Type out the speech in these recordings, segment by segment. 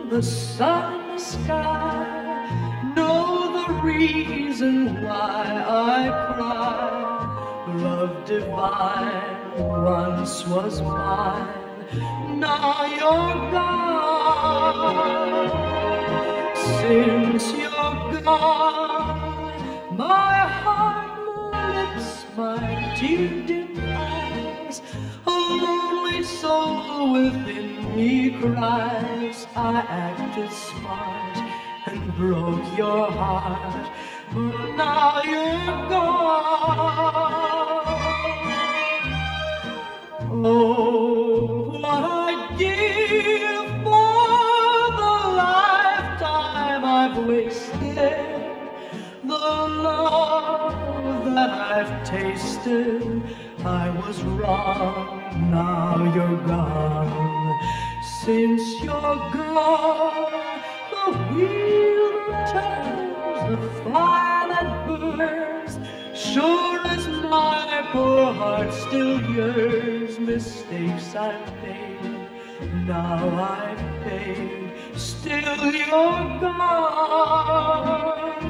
the sun and the sky know the reason why I cry. Love divine once was mine, now you're gone. Since you're gone, my heart, my lips, my tear-dim eyes, a lonely soul within me cries. I acted smart and broke your heart, but now you're gone. Oh, what I'd give for the lifetime I've wasted, the love that I've tasted. I was wrong, now you're gone. Since you're gone, the wheel that turns, the fire that burns, sure as my poor heart still yearns. Mistakes I've made, now I've paid, still you're gone.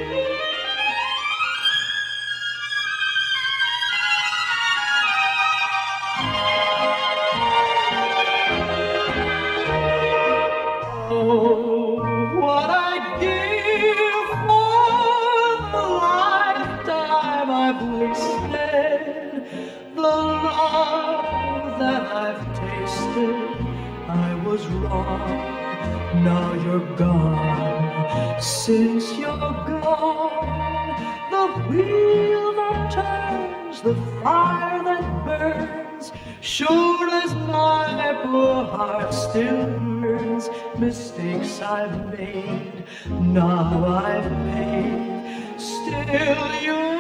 Oh, what I'd give for the lifetime I've wasted, the love that I've tasted. I was wrong, now you're gone. Since you're gone, the wheel that turns, the fire that burns, sure as my poor heart still burns. Mistakes I've made, now I've paid, still you